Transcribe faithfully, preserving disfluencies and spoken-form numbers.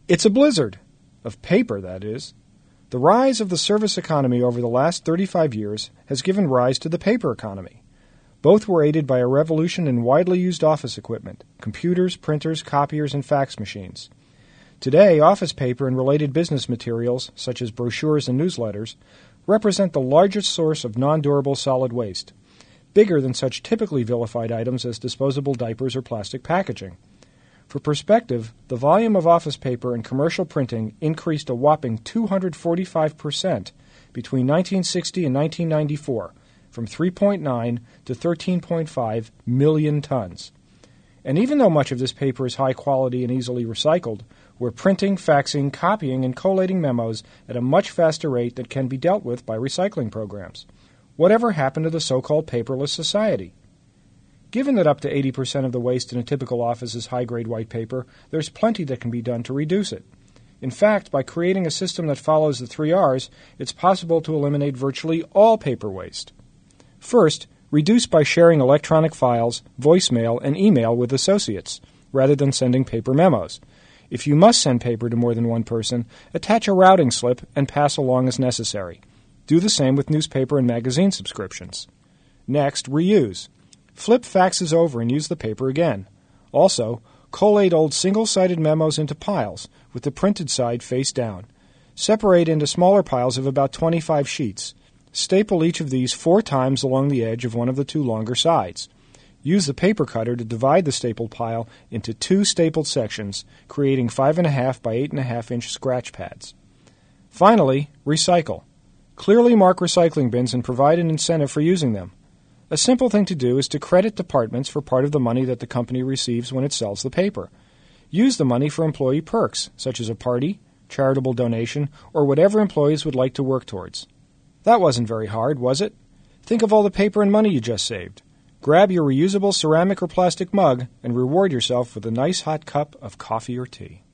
It's a blizzard. Of paper, that is. The rise of the service economy over the last thirty-five years has given rise to the paper economy. Both were aided by a revolution in widely used office equipment, computers, printers, copiers, and fax machines. Today, office paper and related business materials, such as brochures and newsletters, represent the largest source of non-durable solid waste, bigger than such typically vilified items as disposable diapers or plastic packaging. For perspective, the volume of office paper and commercial printing increased a whopping two hundred forty-five percent between nineteen sixty and nineteen ninety-four, from three point nine to thirteen point five million tons. And even though much of this paper is high quality and easily recycled, we're printing, faxing, copying, and collating memos at a much faster rate that can be dealt with by recycling programs. Whatever happened to the so-called paperless society? Given that up to eighty percent of the waste in a typical office is high-grade white paper, there's plenty that can be done to reduce it. In fact, by creating a system that follows the three R's, it's possible to eliminate virtually all paper waste. First, reduce by sharing electronic files, voicemail, and email with associates, rather than sending paper memos. If you must send paper to more than one person, attach a routing slip and pass along as necessary. Do the same with newspaper and magazine subscriptions. Next, reuse. Flip faxes over and use the paper again. Also, collate old single-sided memos into piles, with the printed side face down. Separate into smaller piles of about twenty-five sheets. Staple each of these four times along the edge of one of the two longer sides. Use the paper cutter to divide the stapled pile into two stapled sections, creating five and a half by eight and a half inch scratch pads. Finally, recycle. Clearly mark recycling bins and provide an incentive for using them. A simple thing to do is to credit departments for part of the money that the company receives when it sells the paper. Use the money for employee perks, such as a party, charitable donation, or whatever employees would like to work towards. That wasn't very hard, was it? Think of all the paper and money you just saved. Grab your reusable ceramic or plastic mug and reward yourself with a nice hot cup of coffee or tea.